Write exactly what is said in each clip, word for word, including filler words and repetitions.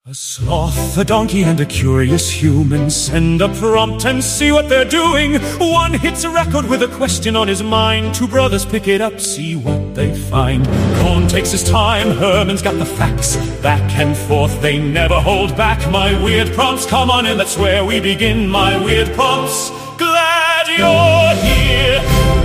A sloth, a donkey, and a curious human send a prompt and see what they're doing. One hits a record with a question on his mind. Two brothers pick it up, see what they find. Cohn takes his time, Herman's got the facts. Back and forth, they never hold back. My weird prompts, come on in, that's where we begin. My weird prompts, glad you're here.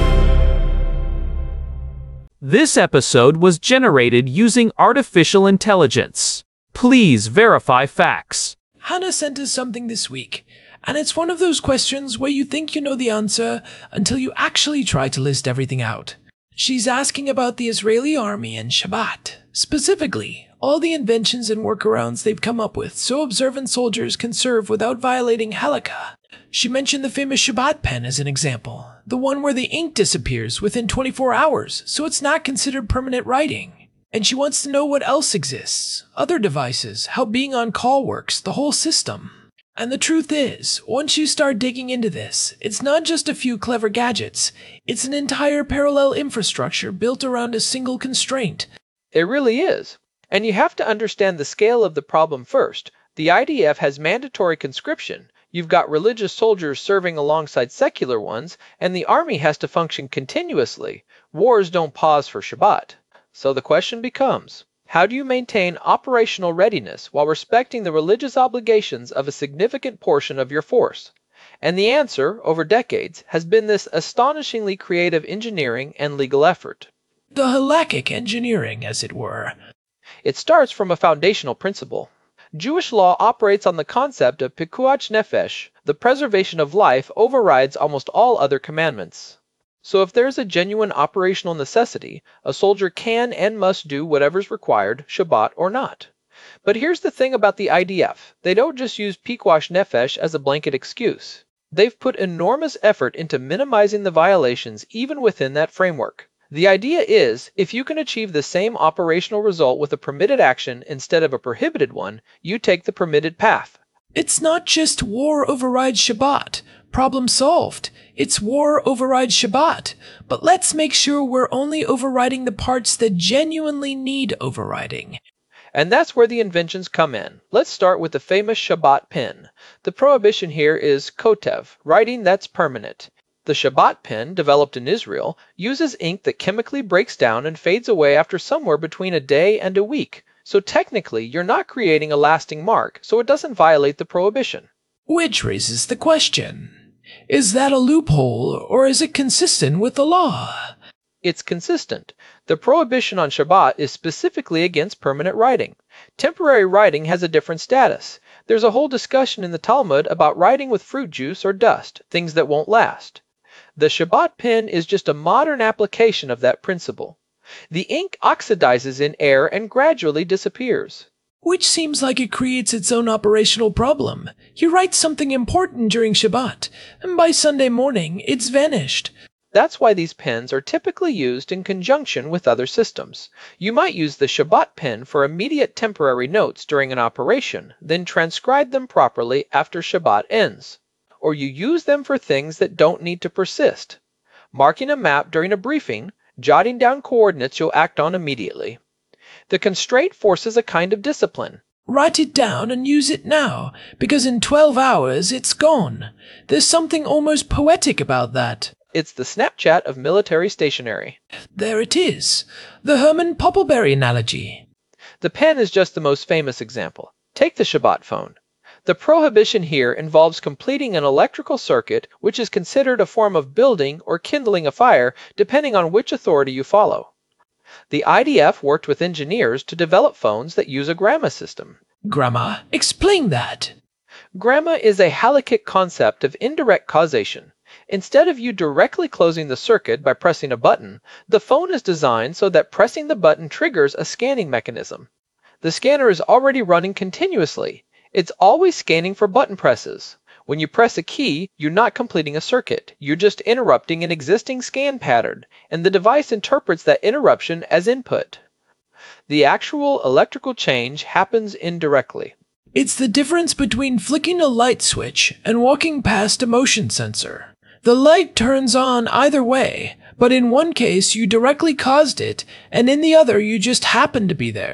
This episode was generated using artificial intelligence. Please verify facts. Hannah sent us something this week, and it's one of those questions where you think you know the answer until you actually try to list everything out. She's asking about the Israeli army and Shabbat. Specifically, all the inventions and workarounds they've come up with so observant soldiers can serve without violating halakha. She mentioned the famous Shabbat pen as an example, the one where the ink disappears within twenty-four hours, so it's not considered permanent writing. And she wants to know what else exists, other devices, how being on call works, the whole system. And the truth is, once you start digging into this, it's not just a few clever gadgets, it's an entire parallel infrastructure built around a single constraint. It really is. And you have to understand the scale of the problem first. The I D F has mandatory conscription, you've got religious soldiers serving alongside secular ones, and the army has to function continuously. Wars don't pause for Shabbat. So the question becomes, how do you maintain operational readiness while respecting the religious obligations of a significant portion of your force? And the answer, over decades, has been this astonishingly creative engineering and legal effort. The halakhic engineering, as it were. It starts from a foundational principle. Jewish law operates on the concept of pikuach nefesh. The preservation of life overrides almost all other commandments. So if there's a genuine operational necessity, a soldier can and must do whatever's required, Shabbat or not. But here's the thing about the I D F. They don't just use pikuach nefesh as a blanket excuse. They've put enormous effort into minimizing the violations even within that framework. The idea is, if you can achieve the same operational result with a permitted action instead of a prohibited one, you take the permitted path. It's not just war overrides Shabbat. Problem solved. It's war overrides Shabbat. But let's make sure we're only overriding the parts that genuinely need overriding. And that's where the inventions come in. Let's start with the famous Shabbat pen. The prohibition here is kotev, writing that's permanent. The Shabbat pen, developed in Israel, uses ink that chemically breaks down and fades away after somewhere between a day and a week. So technically, you're not creating a lasting mark, so it doesn't violate the prohibition. Which raises the question, is that a loophole, or is it consistent with the law? It's consistent. The prohibition on Shabbat is specifically against permanent writing. Temporary writing has a different status. There's a whole discussion in the Talmud about writing with fruit juice or dust, things that won't last. The Shabbat pen is just a modern application of that principle. The ink oxidizes in air and gradually disappears. Which seems like it creates its own operational problem. You write something important during Shabbat, and by Sunday morning, it's vanished. That's why these pens are typically used in conjunction with other systems. You might use the Shabbat pen for immediate temporary notes during an operation, then transcribe them properly after Shabbat ends. Or you use them for things that don't need to persist. Marking a map during a briefing, jotting down coordinates you'll act on immediately. The constraint forces a kind of discipline. Write it down and use it now, because in twelve hours it's gone. There's something almost poetic about that. It's the Snapchat of military stationery. There it is, the Herman Poppleberry analogy. The pen is just the most famous example. Take the Shabbat phone. The prohibition here involves completing an electrical circuit, which is considered a form of building or kindling a fire, depending on which authority you follow. The I D F worked with engineers to develop phones that use a gramma system. Gramma? Explain that. Gramma is a halakhic concept of indirect causation. Instead of you directly closing the circuit by pressing a button, the phone is designed so that pressing the button triggers a scanning mechanism. The scanner is already running continuously. It's always scanning for button presses. When you press a key, you're not completing a circuit. You're just interrupting an existing scan pattern, and the device interprets that interruption as input. The actual electrical change happens indirectly. It's the difference between flicking a light switch and walking past a motion sensor. The light turns on either way, but in one case you directly caused it, and in the other you just happened to be there.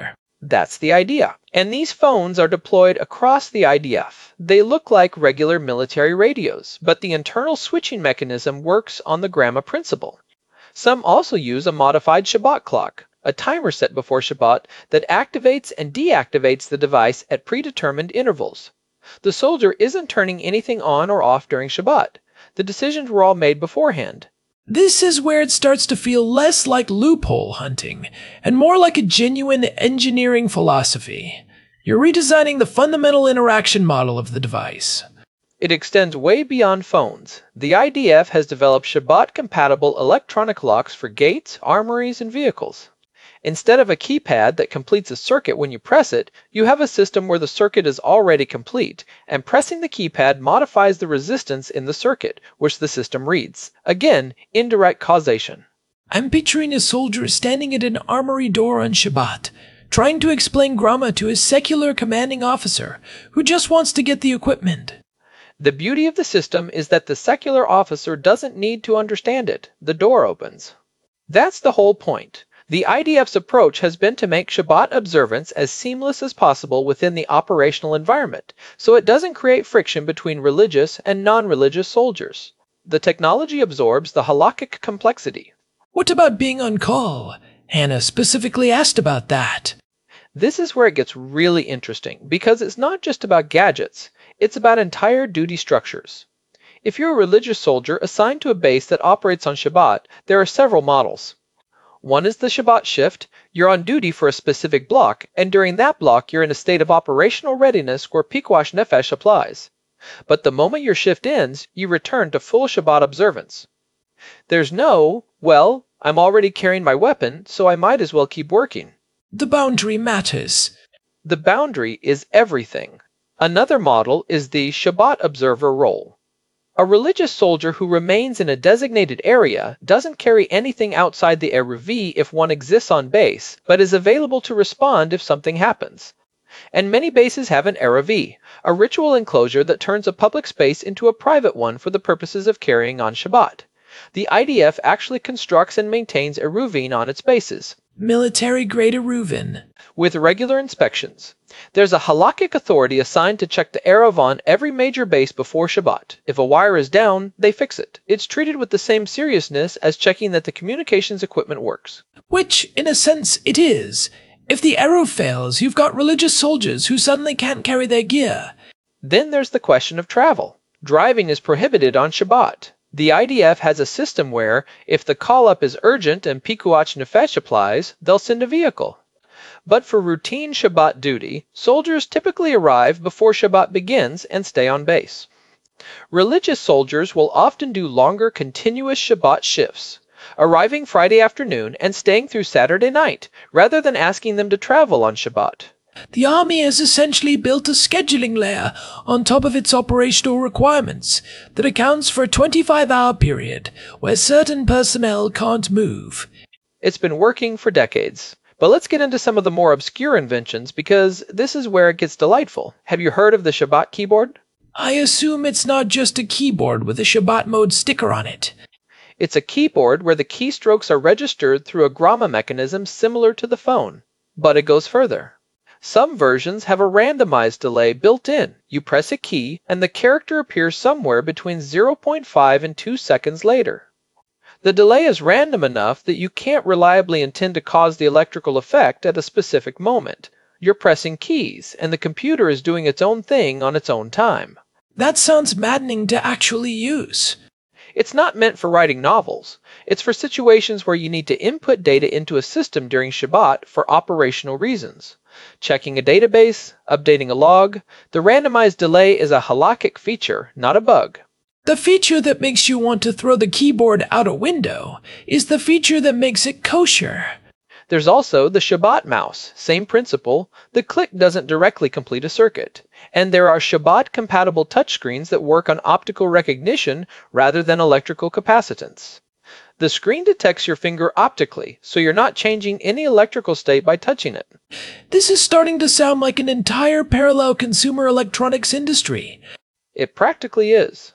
That's the idea. And these phones are deployed across the I D F. They look like regular military radios, but the internal switching mechanism works on the Grama principle. Some also use a modified Shabbat clock, a timer set before Shabbat that activates and deactivates the device at predetermined intervals. The soldier isn't turning anything on or off during Shabbat. The decisions were all made beforehand. This is where it starts to feel less like loophole hunting and more like a genuine engineering philosophy. You're redesigning the fundamental interaction model of the device. It extends way beyond phones. The I D F has developed Shabbat-compatible electronic locks for gates, armories, and vehicles. Instead of a keypad that completes a circuit when you press it, you have a system where the circuit is already complete, and pressing the keypad modifies the resistance in the circuit, which the system reads. Again, indirect causation. I'm picturing a soldier standing at an armory door on Shabbat, trying to explain Grama to a secular commanding officer who just wants to get the equipment. The beauty of the system is that the secular officer doesn't need to understand it. The door opens. That's the whole point. The I D F's approach has been to make Shabbat observance as seamless as possible within the operational environment, so it doesn't create friction between religious and non-religious soldiers. The technology absorbs the halakhic complexity. What about being on call? Hannah specifically asked about that. This is where it gets really interesting, because it's not just about gadgets, it's about entire duty structures. If you're a religious soldier assigned to a base that operates on Shabbat, there are several models. One is the Shabbat shift. You're on duty for a specific block, and during that block you're in a state of operational readiness where Pikuach Nefesh applies. But the moment your shift ends, you return to full Shabbat observance. There's no, well, I'm already carrying my weapon, so I might as well keep working. The boundary matters. The boundary is everything. Another model is the Shabbat observer role. A religious soldier who remains in a designated area doesn't carry anything outside the Eruvi if one exists on base, but is available to respond if something happens. And many bases have an Eruvi, a ritual enclosure that turns a public space into a private one for the purposes of carrying on Shabbat. The I D F actually constructs and maintains Eruvin on its bases. Military-grade Eruvin. With regular inspections. There's a halakhic authority assigned to check the Eruv on every major base before Shabbat. If a wire is down, they fix it. It's treated with the same seriousness as checking that the communications equipment works. Which, in a sense, it is. If the Eruv fails, you've got religious soldiers who suddenly can't carry their gear. Then there's the question of travel. Driving is prohibited on Shabbat. The I D F has a system where, if the call-up is urgent and Pikuach Nefesh applies, they'll send a vehicle. But for routine Shabbat duty, soldiers typically arrive before Shabbat begins and stay on base. Religious soldiers will often do longer continuous Shabbat shifts, arriving Friday afternoon and staying through Saturday night, rather than asking them to travel on Shabbat. The army has essentially built a scheduling layer on top of its operational requirements that accounts for a twenty-five hour period where certain personnel can't move. It's been working for decades. But let's get into some of the more obscure inventions because this is where it gets delightful. Have you heard of the Shabbat keyboard? I assume it's not just a keyboard with a Shabbat mode sticker on it. It's a keyboard where the keystrokes are registered through a Grama mechanism similar to the phone. But it goes further. Some versions have a randomized delay built in. You press a key and the character appears somewhere between zero point five and two seconds later. The delay is random enough that you can't reliably intend to cause the electrical effect at a specific moment. You're pressing keys, and the computer is doing its own thing on its own time. That sounds maddening to actually use. It's not meant for writing novels. It's for situations where you need to input data into a system during Shabbat for operational reasons. Checking a database, updating a log. The randomized delay is a halakhic feature, not a bug. The feature that makes you want to throw the keyboard out a window is the feature that makes it kosher. There's also the Shabbat mouse, same principle. The click doesn't directly complete a circuit. And there are Shabbat-compatible touchscreens that work on optical recognition rather than electrical capacitance. The screen detects your finger optically, so you're not changing any electrical state by touching it. This is starting to sound like an entire parallel consumer electronics industry. It practically is.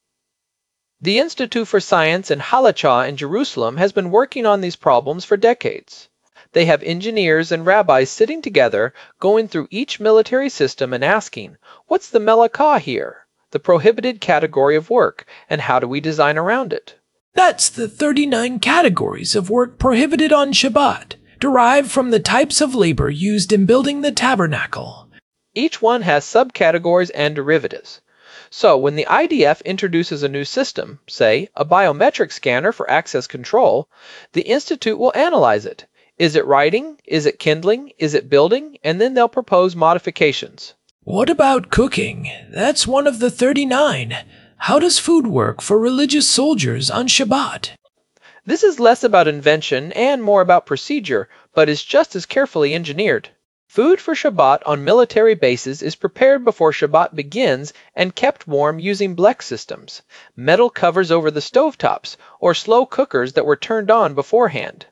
The Institute for Science in Halachah in Jerusalem has been working on these problems for decades. They have engineers and rabbis sitting together, going through each military system and asking, what's the melakah here, the prohibited category of work, and how do we design around it? That's the thirty-nine categories of work prohibited on Shabbat, derived from the types of labor used in building the tabernacle. Each one has subcategories and derivatives. So when the I D F introduces a new system, say a biometric scanner for access control, the Institute will analyze it. Is it writing? Is it kindling? Is it building? And then they'll propose modifications. What about cooking? That's one of the thirty-nine. How does food work for religious soldiers on Shabbat? This is less about invention and more about procedure, but is just as carefully engineered. Food for Shabbat on military bases is prepared before Shabbat begins and kept warm using Blex systems, metal covers over the stovetops, or slow cookers that were turned on beforehand.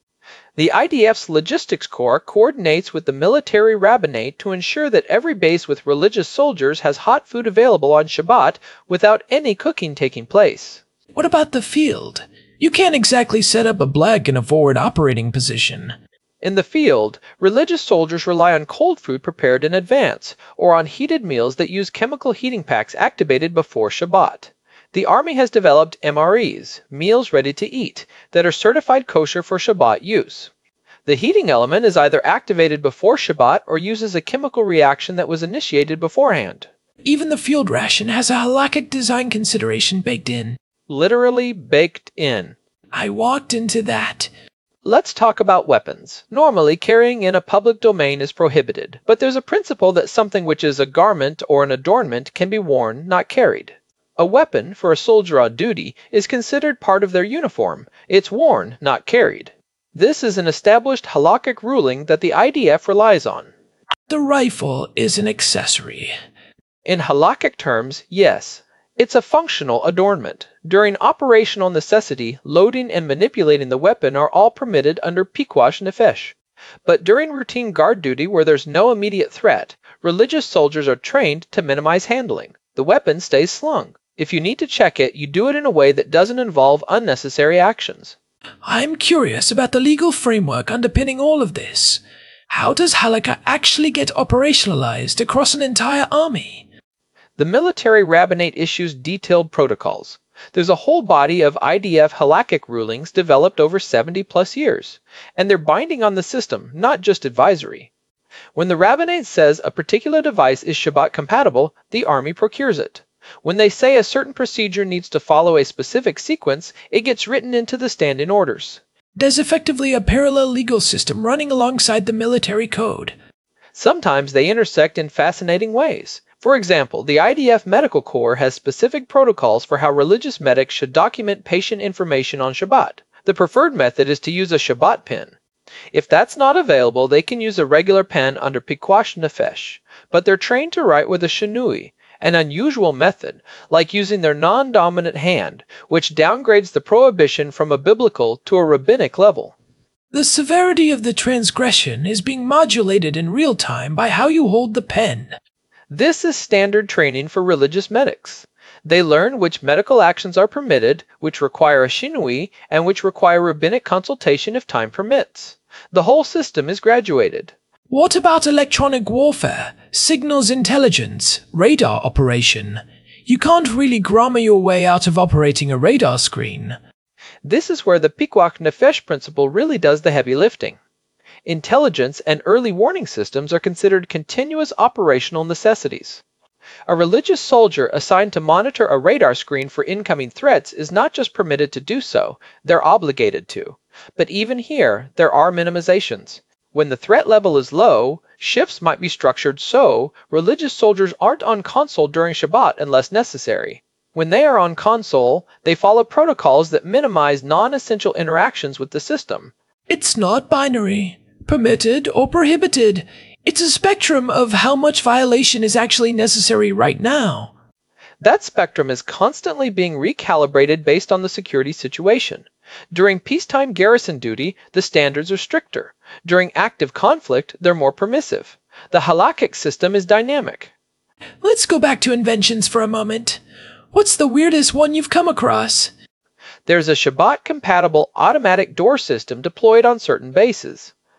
The I D F's Logistics Corps coordinates with the military rabbinate to ensure that every base with religious soldiers has hot food available on Shabbat without any cooking taking place. What about the field? You can't exactly set up a Blex in a forward operating position. In the field, religious soldiers rely on cold food prepared in advance, or on heated meals that use chemical heating packs activated before Shabbat. The Army has developed M R Es, meals ready to eat, that are certified kosher for Shabbat use. The heating element is either activated before Shabbat or uses a chemical reaction that was initiated beforehand. Even the field ration has a halakhic design consideration baked in. Literally baked in. I walked into that. Let's talk about weapons. Normally, carrying in a public domain is prohibited, but there's a principle that something which is a garment or an adornment can be worn, not carried. A weapon, for a soldier on duty, is considered part of their uniform. It's worn, not carried. This is an established halakhic ruling that the I D F relies on. The rifle is an accessory. In halakhic terms, yes. It's a functional adornment. During operational necessity, loading and manipulating the weapon are all permitted under Pikuach Nefesh. But during routine guard duty where there's no immediate threat, religious soldiers are trained to minimize handling. The weapon stays slung. If you need to check it, you do it in a way that doesn't involve unnecessary actions. I'm curious about the legal framework underpinning all of this. How does halakha actually get operationalized across an entire army? The military rabbinate issues detailed protocols. There's a whole body of I D F halakhic rulings developed over seventy plus years, and they're binding on the system, not just advisory. When the rabbinate says a particular device is Shabbat compatible, the army procures it. When they say a certain procedure needs to follow a specific sequence, it gets written into the standing orders. There's effectively a parallel legal system running alongside the military code. Sometimes they intersect in fascinating ways. For example, the I D F Medical Corps has specific protocols for how religious medics should document patient information on Shabbat. The preferred method is to use a Shabbat pen. If that's not available, they can use a regular pen under Pikuach Nefesh, but they're trained to write with a shinui, an unusual method, like using their non-dominant hand, which downgrades the prohibition from a biblical to a rabbinic level. The severity of the transgression is being modulated in real time by how you hold the pen. This is standard training for religious medics. They learn which medical actions are permitted, which require a shinui, and which require rabbinic consultation if time permits. The whole system is graduated. What about electronic warfare, signals intelligence, radar operation? You can't really grammar your way out of operating a radar screen. This is where the Pikuach Nefesh principle really does the heavy lifting. Intelligence and early warning systems are considered continuous operational necessities. A religious soldier assigned to monitor a radar screen for incoming threats is not just permitted to do so, they're obligated to. But even here, there are minimizations. When the threat level is low, shifts might be structured so religious soldiers aren't on console during Shabbat unless necessary. When they are on console, they follow protocols that minimize non-essential interactions with the system. It's not binary, permitted or prohibited. It's a spectrum of how much violation is actually necessary right now. That spectrum is constantly being recalibrated based on the security situation. During peacetime garrison duty, the standards are stricter. During active conflict, they're more permissive. The halakhic system is dynamic. Let's go back to inventions for a moment. What's the weirdest one you've come across? There's a Shabbat-compatible automatic door system deployed on certain bases.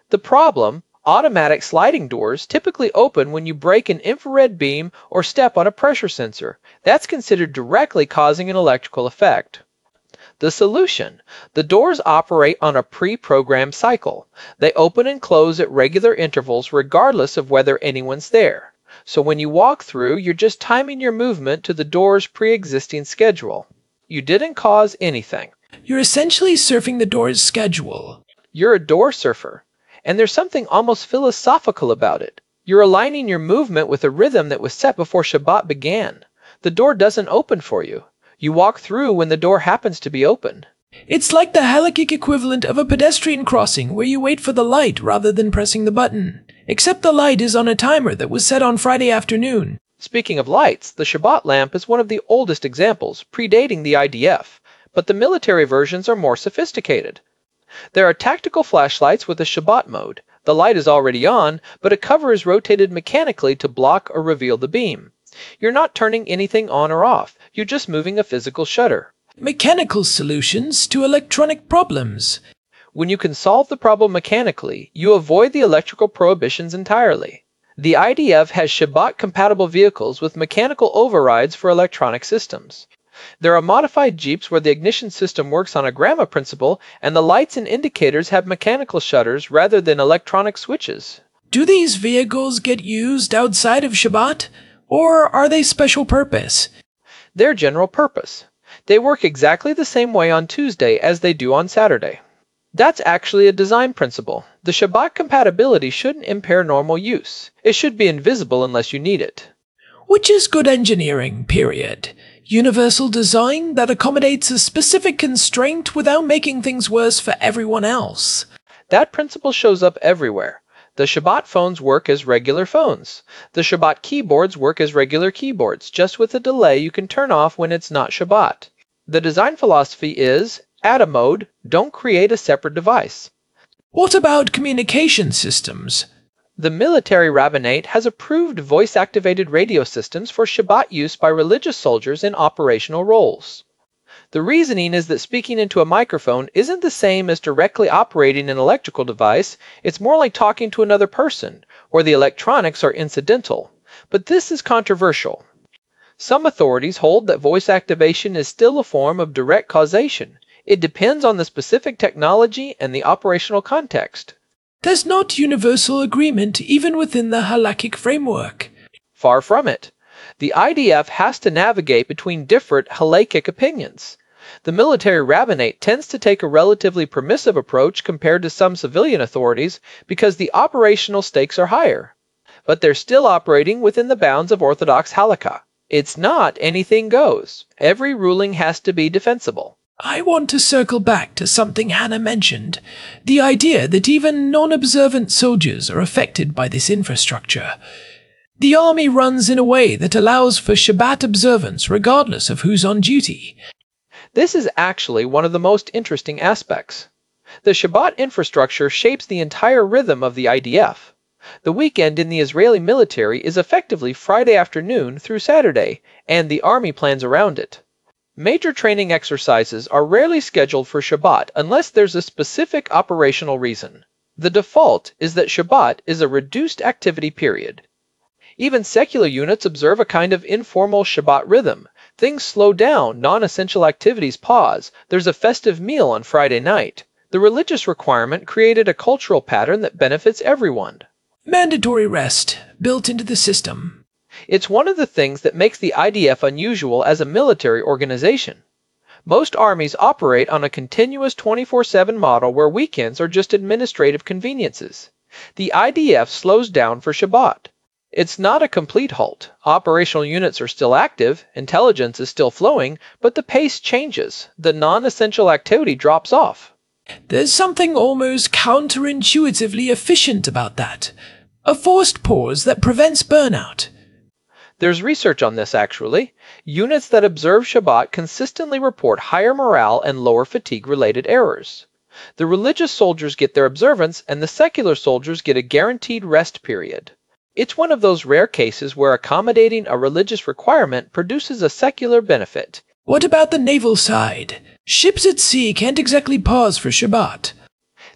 The problem: automatic sliding doors typically open when you break an infrared beam or step on a pressure sensor. That's considered directly causing an electrical effect. The solution: the doors operate on a pre-programmed cycle. They open and close at regular intervals regardless of whether anyone's there. So when you walk through, you're just timing your movement to the door's pre-existing schedule. You didn't cause anything. You're essentially surfing the door's schedule. You're a door surfer. And there's something almost philosophical about it. You're aligning your movement with a rhythm that was set before Shabbat began. The door doesn't open for you. You walk through when the door happens to be open. It's like the halakhic equivalent of a pedestrian crossing where you wait for the light rather than pressing the button. Except the light is on a timer that was set on Friday afternoon. Speaking of lights, the Shabbat lamp is one of the oldest examples, predating the I D F. But the military versions are more sophisticated. There are tactical flashlights with a Shabbat mode. The light is already on, but a cover is rotated mechanically to block or reveal the beam. You're not turning anything on or off, you're just moving a physical shutter. Mechanical solutions to electronic problems. When you can solve the problem mechanically, you avoid the electrical prohibitions entirely. The I D F has Shabbat-compatible vehicles with mechanical overrides for electronic systems. There are modified Jeeps where the ignition system works on a Grama principle and the lights and indicators have mechanical shutters rather than electronic switches. Do these vehicles get used outside of Shabbat, or are they special purpose? They're general purpose. They work exactly the same way on Tuesday as they do on Saturday. That's actually a design principle. The Shabbat compatibility shouldn't impair normal use. It should be invisible unless you need it. Which is good engineering, period. Universal design that accommodates a specific constraint without making things worse for everyone else. That principle shows up everywhere. The Shabbat phones work as regular phones. The Shabbat keyboards work as regular keyboards, just with a delay you can turn off when it's not Shabbat. The design philosophy is, add a mode, don't create a separate device. What about communication systems? The military rabbinate has approved voice-activated radio systems for Shabbat use by religious soldiers in operational roles. The reasoning is that speaking into a microphone isn't the same as directly operating an electrical device. It's more like talking to another person, where the electronics are incidental. But this is controversial. Some authorities hold that voice activation is still a form of direct causation. It depends on the specific technology and the operational context. There's not universal agreement even within the halakhic framework. Far from it. The I D F has to navigate between different halakhic opinions. The military rabbinate tends to take a relatively permissive approach compared to some civilian authorities because the operational stakes are higher. But they're still operating within the bounds of Orthodox halakha. It's not anything goes. Every ruling has to be defensible. I want to circle back to something Hannah mentioned, the idea that even non-observant soldiers are affected by this infrastructure. The army runs in a way that allows for Shabbat observance regardless of who's on duty. This is actually one of the most interesting aspects. The Shabbat infrastructure shapes the entire rhythm of the I D F. The weekend in the Israeli military is effectively Friday afternoon through Saturday, and the army plans around it. Major training exercises are rarely scheduled for Shabbat unless there's a specific operational reason. The default is that Shabbat is a reduced activity period. Even secular units observe a kind of informal Shabbat rhythm. Things slow down, non-essential activities pause, there's a festive meal on Friday night. The religious requirement created a cultural pattern that benefits everyone. Mandatory rest, built into the system. It's one of the things that makes the I D F unusual as a military organization. Most armies operate on a continuous twenty-four seven model where weekends are just administrative conveniences. The I D F slows down for Shabbat. It's not a complete halt. Operational units are still active, intelligence is still flowing, but the pace changes. The non-essential activity drops off. There's something almost counterintuitively efficient about that. A forced pause that prevents burnout. There's research on this, actually. Units that observe Shabbat consistently report higher morale and lower fatigue-related errors. The religious soldiers get their observance, and the secular soldiers get a guaranteed rest period. It's one of those rare cases where accommodating a religious requirement produces a secular benefit. What about the naval side? Ships at sea can't exactly pause for Shabbat.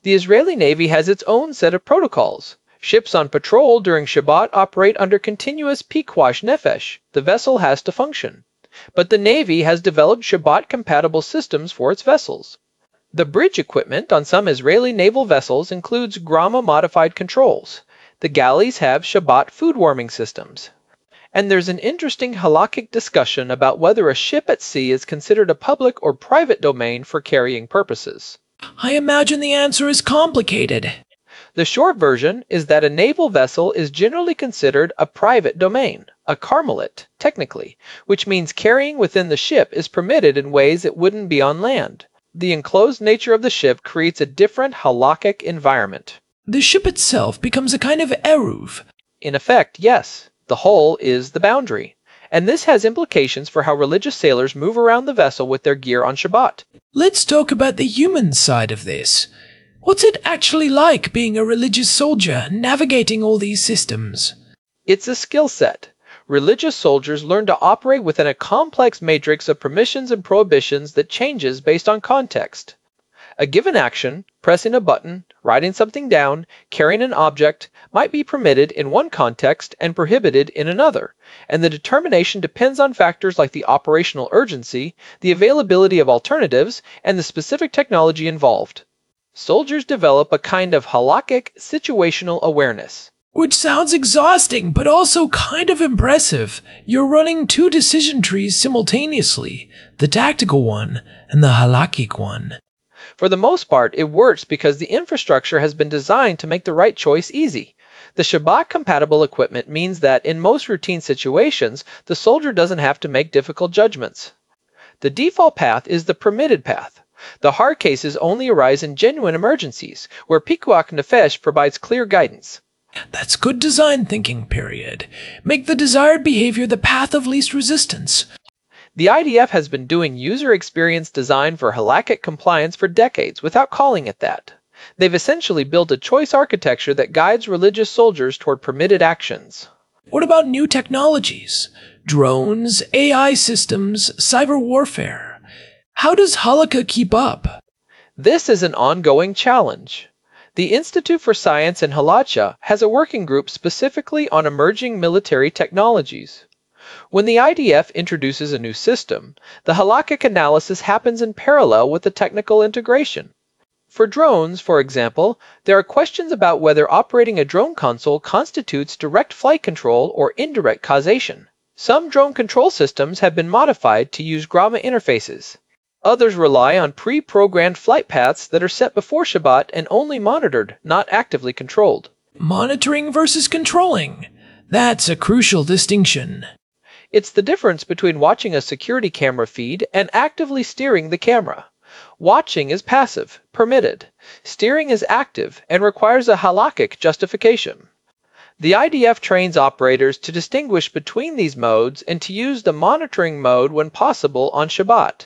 The Israeli Navy has its own set of protocols. Ships on patrol during Shabbat operate under continuous pikuach nefesh. The vessel has to function. But the Navy has developed Shabbat-compatible systems for its vessels. The bridge equipment on some Israeli naval vessels includes Grama-modified controls. The galleys have Shabbat food warming systems. And there's an interesting halakhic discussion about whether a ship at sea is considered a public or private domain for carrying purposes. I imagine the answer is complicated. The short version is that a naval vessel is generally considered a private domain, a carmelit, technically, which means carrying within the ship is permitted in ways it wouldn't be on land. The enclosed nature of the ship creates a different halakhic environment. The ship itself becomes a kind of eruv. In effect, yes, the hull is the boundary. And this has implications for how religious sailors move around the vessel with their gear on Shabbat. Let's talk about the human side of this. What's it actually like being a religious soldier, navigating all these systems? It's a skill set. Religious soldiers learn to operate within a complex matrix of permissions and prohibitions that changes based on context. A given action, pressing a button, writing something down, carrying an object, might be permitted in one context and prohibited in another, and the determination depends on factors like the operational urgency, the availability of alternatives, and the specific technology involved. Soldiers develop a kind of halakhic situational awareness. Which sounds exhausting, but also kind of impressive. You're running two decision trees simultaneously, the tactical one and the halakhic one. For the most part, it works because the infrastructure has been designed to make the right choice easy. The Shabbat-compatible equipment means that in most routine situations, the soldier doesn't have to make difficult judgments. The default path is the permitted path. The hard cases only arise in genuine emergencies, where pikuach nefesh provides clear guidance. That's good design thinking, period. Make the desired behavior the path of least resistance. The I D F has been doing user experience design for halakhic compliance for decades without calling it that. They've essentially built a choice architecture that guides religious soldiers toward permitted actions. What about new technologies? Drones, A I systems, cyber warfare. How does Halakha keep up? This is an ongoing challenge. The Institute for Science in Halakha has a working group specifically on emerging military technologies. When the I D F introduces a new system, the halakhic analysis happens in parallel with the technical integration. For drones, for example, there are questions about whether operating a drone console constitutes direct flight control or indirect causation. Some drone control systems have been modified to use Grama interfaces. Others rely on pre-programmed flight paths that are set before Shabbat and only monitored, not actively controlled. Monitoring versus controlling. That's a crucial distinction. It's the difference between watching a security camera feed and actively steering the camera. Watching is passive, permitted. Steering is active and requires a halakhic justification. The I D F trains operators to distinguish between these modes and to use the monitoring mode when possible on Shabbat.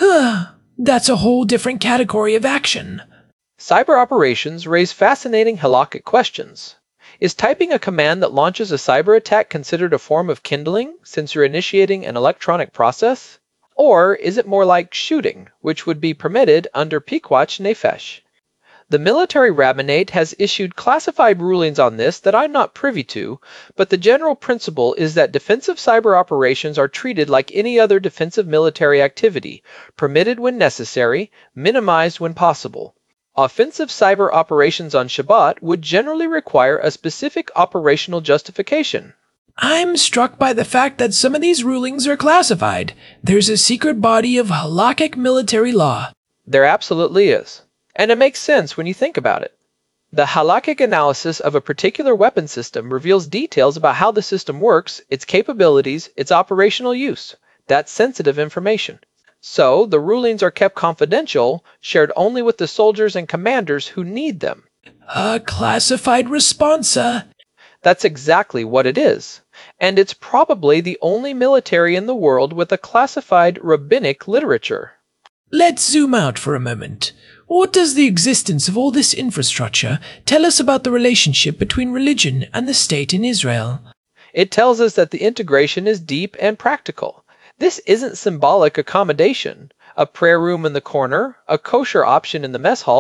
That's a whole different category of action. Cyber operations raise fascinating halakhic questions. Is typing a command that launches a cyber attack considered a form of kindling, since you're initiating an electronic process? Or is it more like shooting, which would be permitted under pikuach nefesh? The military rabbinate has issued classified rulings on this that I'm not privy to, but the general principle is that defensive cyber operations are treated like any other defensive military activity, permitted when necessary, minimized when possible. Offensive cyber operations on Shabbat would generally require a specific operational justification. I'm struck by the fact that some of these rulings are classified. There's a secret body of halakhic military law. There absolutely is. And it makes sense when you think about it. The halakhic analysis of a particular weapon system reveals details about how the system works, its capabilities, its operational use. That's sensitive information. So, the rulings are kept confidential, shared only with the soldiers and commanders who need them. A classified responsa. That's exactly what it is. And it's probably the only military in the world with a classified rabbinic literature. Let's zoom out for a moment. What does the existence of all this infrastructure tell us about the relationship between religion and the state in Israel? It tells us that the integration is deep and practical. This isn't symbolic accommodation, a prayer room in the corner, a kosher option in the mess hall.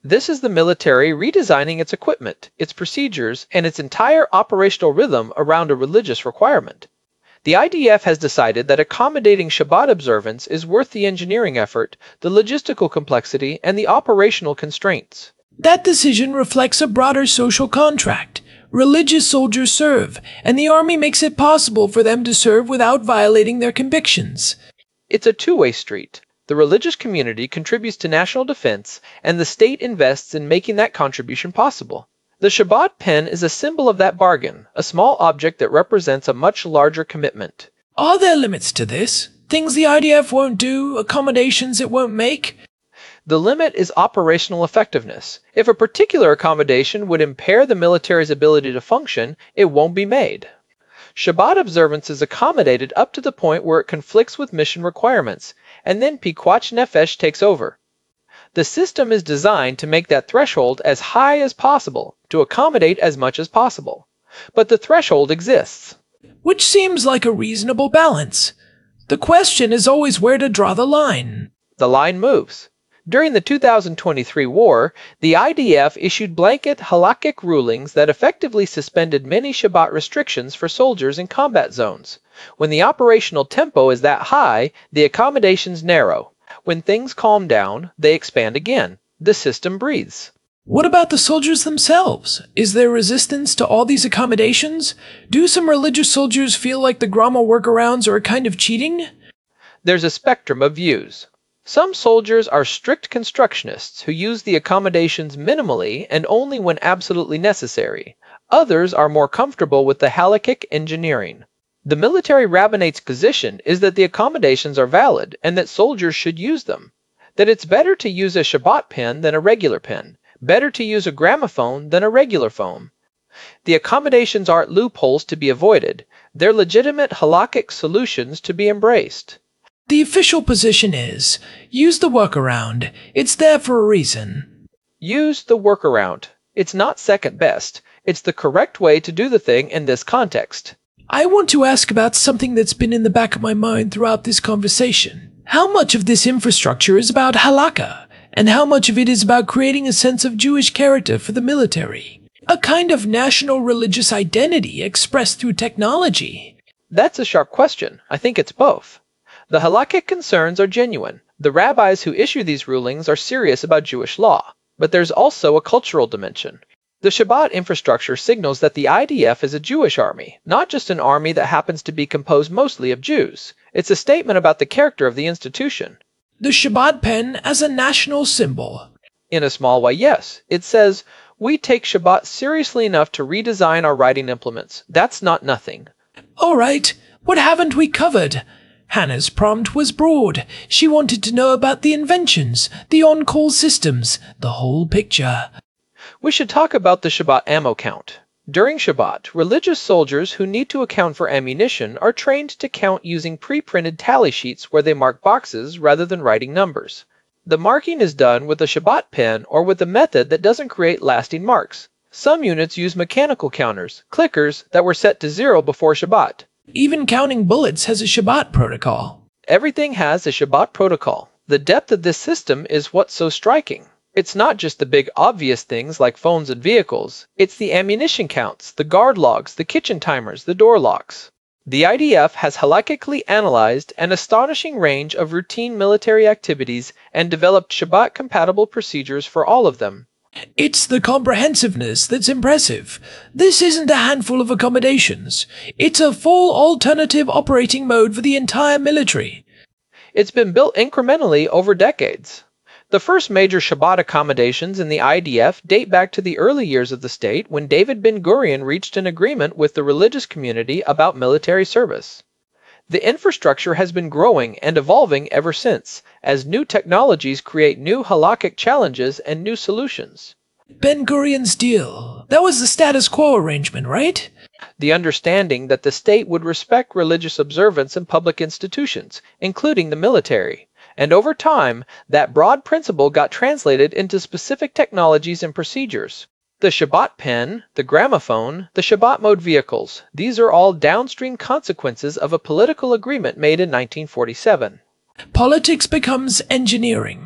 This is the military redesigning its equipment, its procedures, and its entire operational rhythm around a religious requirement. The I D F has decided that accommodating Shabbat observance is worth the engineering effort, the logistical complexity, and the operational constraints. That decision reflects a broader social contract. Religious soldiers serve, and the Army makes it possible for them to serve without violating their convictions. It's a two-way street. The religious community contributes to national defense, and the state invests in making that contribution possible. The Shabbat pen is a symbol of that bargain, a small object that represents a much larger commitment. Are there limits to this? Things the I D F won't do, accommodations it won't make? The limit is operational effectiveness. If a particular accommodation would impair the military's ability to function, it won't be made. Shabbat observance is accommodated up to the point where it conflicts with mission requirements, and then Pikuach Nefesh takes over. The system is designed to make that threshold as high as possible, to accommodate as much as possible. But the threshold exists. Which seems like a reasonable balance. The question is always where to draw the line. The line moves. During the two thousand twenty-three war, the I D F issued blanket halakhic rulings that effectively suspended many Shabbat restrictions for soldiers in combat zones. When the operational tempo is that high, the accommodations narrow. When things calm down, they expand again. The system breathes. What about the soldiers themselves? Is there resistance to all these accommodations? Do some religious soldiers feel like the Grama workarounds are a kind of cheating? There's a spectrum of views. Some soldiers are strict constructionists who use the accommodations minimally and only when absolutely necessary. Others are more comfortable with the halakhic engineering. The military rabbinate's position is that the accommodations are valid and that soldiers should use them. That it's better to use a Shabbat pen than a regular pen. Better to use a gramophone than a regular phone. The accommodations aren't loopholes to be avoided. They're legitimate halakhic solutions to be embraced. The official position is, use the workaround. It's there for a reason. Use the workaround. It's not second best. It's the correct way to do the thing in this context. I want to ask about something that's been in the back of my mind throughout this conversation. How much of this infrastructure is about halakha, and how much of it is about creating a sense of Jewish character for the military? A kind of national religious identity expressed through technology. That's a sharp question. I think it's both. The halakhic concerns are genuine. The rabbis who issue these rulings are serious about Jewish law. But there's also a cultural dimension. The Shabbat infrastructure signals that the I D F is a Jewish army, not just an army that happens to be composed mostly of Jews. It's a statement about the character of the institution. The Shabbat pen as a national symbol. In a small way, yes. It says, we take Shabbat seriously enough to redesign our writing implements. That's not nothing. All right, what haven't we covered? Hannah's prompt was broad. She wanted to know about the inventions, the on-call systems, the whole picture. We should talk about the Shabbat ammo count. During Shabbat, religious soldiers who need to account for ammunition are trained to count using pre-printed tally sheets where they mark boxes rather than writing numbers. The marking is done with a Shabbat pen or with a method that doesn't create lasting marks. Some units use mechanical counters, clickers, that were set to zero before Shabbat. Even counting bullets has a Shabbat protocol. Everything has a Shabbat protocol. The depth of this system is what's so striking. It's not just the big obvious things like phones and vehicles. It's the ammunition counts, the guard logs, the kitchen timers, the door locks. The I D F has halakhically analyzed an astonishing range of routine military activities and developed Shabbat-compatible procedures for all of them. It's the comprehensiveness that's impressive. This isn't a handful of accommodations. It's a full alternative operating mode for the entire military. It's been built incrementally over decades. The first major Shabbat accommodations in the I D F date back to the early years of the state when David Ben-Gurion reached an agreement with the religious community about military service. The infrastructure has been growing and evolving ever since, as new technologies create new halakhic challenges and new solutions. Ben-Gurion's deal. That was the status quo arrangement, right? The understanding that the state would respect religious observance in public institutions, including the military. And over time, that broad principle got translated into specific technologies and procedures. The Shabbat pen, the gramophone, the Shabbat mode vehicles, these are all downstream consequences of a political agreement made in nineteen forty-seven. Politics becomes engineering.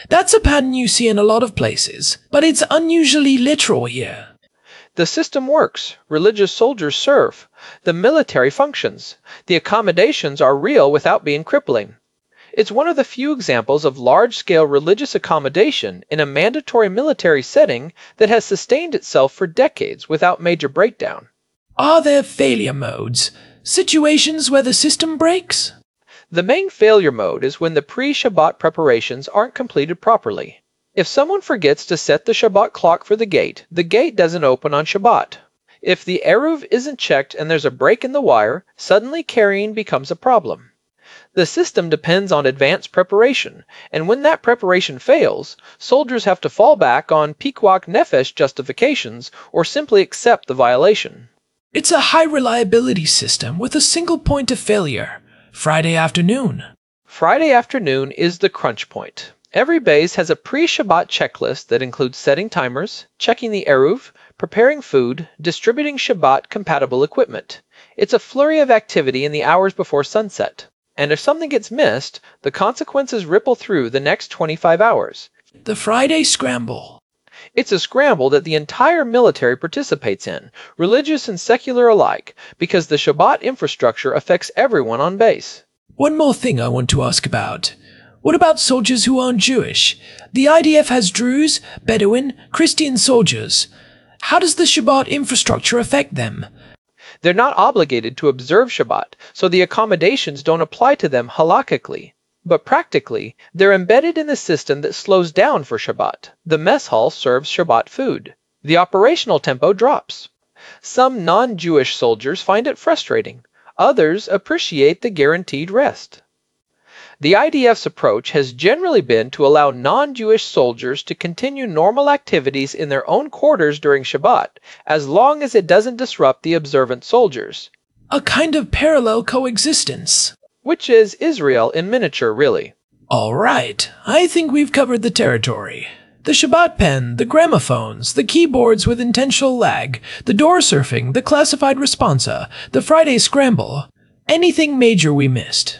That's a pattern you see in a lot of places, but it's unusually literal here. The system works. Religious soldiers serve. The military functions. The accommodations are real without being crippling. It's one of the few examples of large-scale religious accommodation in a mandatory military setting that has sustained itself for decades without major breakdown. Are there failure modes? Situations where the system breaks? The main failure mode is when the pre-Shabbat preparations aren't completed properly. If someone forgets to set the Shabbat clock for the gate, the gate doesn't open on Shabbat. If the Eruv isn't checked and there's a break in the wire, suddenly carrying becomes a problem. The system depends on advanced preparation, and when that preparation fails, soldiers have to fall back on Pikuach Nefesh justifications or simply accept the violation. It's a high-reliability system with a single point of failure. Friday afternoon. Friday afternoon is the crunch point. Every base has a pre-Shabbat checklist that includes setting timers, checking the Eruv, preparing food, distributing Shabbat-compatible equipment. It's a flurry of activity in the hours before sunset. And if something gets missed, the consequences ripple through the next twenty-five hours. The Friday Scramble. It's a scramble that the entire military participates in, religious and secular alike, because the Shabbat infrastructure affects everyone on base. One more thing I want to ask about. What about soldiers who aren't Jewish? The I D F has Druze, Bedouin, Christian soldiers. How does the Shabbat infrastructure affect them? They're not obligated to observe Shabbat, so the accommodations don't apply to them halakhically. But practically, they're embedded in the system that slows down for Shabbat. The mess hall serves Shabbat food. The operational tempo drops. Some non-Jewish soldiers find it frustrating. Others appreciate the guaranteed rest. The I D F's approach has generally been to allow non-Jewish soldiers to continue normal activities in their own quarters during Shabbat, as long as it doesn't disrupt the observant soldiers. A kind of parallel coexistence. Which is Israel in miniature, really. All right, I think we've covered the territory. The Shabbat pen, the gramophones, the keyboards with intentional lag, the door surfing, the classified responsa, the Friday scramble. Anything major we missed?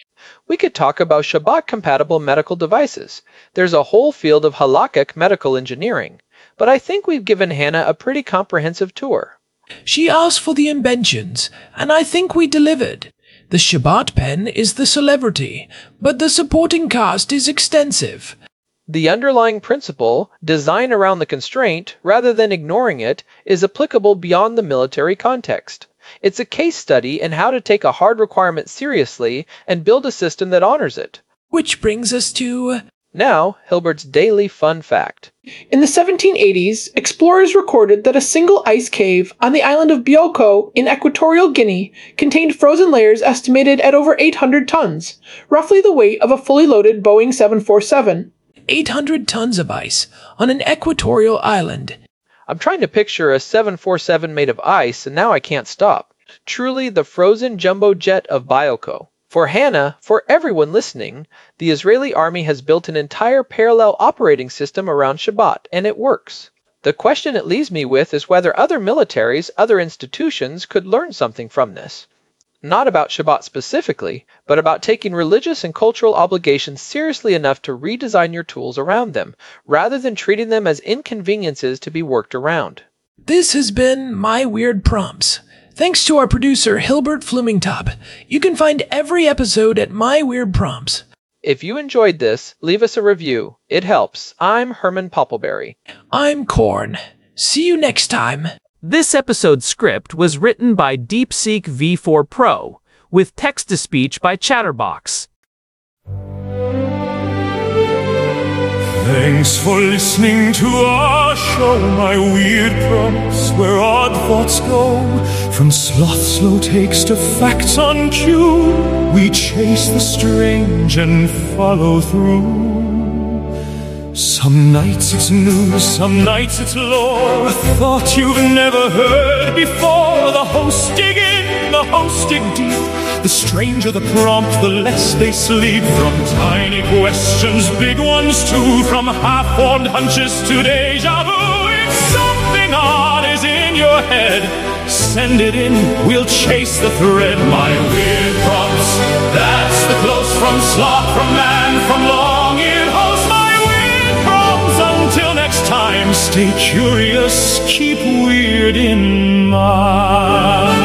We could talk about Shabbat-compatible medical devices. There's a whole field of halakhic medical engineering. But I think we've given Hannah a pretty comprehensive tour. She asked for the inventions, and I think we delivered. The Shabbat pen is the celebrity, but the supporting cast is extensive. The underlying principle, design around the constraint rather than ignoring it, is applicable beyond the military context. It's a case study in how to take a hard requirement seriously and build a system that honors it. Which brings us to... Now, Hilbert's daily fun fact. In the seventeen eighties, explorers recorded that a single ice cave on the island of Bioko in Equatorial Guinea contained frozen layers estimated at over eight hundred tons, roughly the weight of a fully loaded Boeing seven forty-seven. eight hundred tons of ice on an equatorial island. I'm trying to picture a seven forty-seven made of ice, and now I can't stop. Truly the frozen jumbo jet of Bioko. For Hannah, for everyone listening, the Israeli army has built an entire parallel operating system around Shabbat, and it works. The question it leaves me with is whether other militaries, other institutions could learn something from this. Not about Shabbat specifically, but about taking religious and cultural obligations seriously enough to redesign your tools around them, rather than treating them as inconveniences to be worked around. This has been My Weird Prompts. Thanks to our producer, Hilbert Flumingtop. You can find every episode at My Weird Prompts. If you enjoyed this, leave us a review. It helps. I'm Herman Poppleberry. I'm Korn. See you next time. This episode's script was written by DeepSeek V four Pro, with text-to-speech by Chatterbox. Thanks for listening to our show, My Weird Prompts, where odd thoughts go. From sloth slow takes to facts on cue, we chase the strange and follow through. Some nights it's news, some nights it's lore, a thought you've never heard before. The hosts dig in, the hosts dig deep. The stranger the prompt, the less they sleep. From tiny questions, big ones too. From half-formed hunches to deja vu. If something odd is in your head, send it in, we'll chase the thread. My Weird Prompts, that's the close from sloth, from man, from long-eared host. My weird Stay curious, keep weird in mind.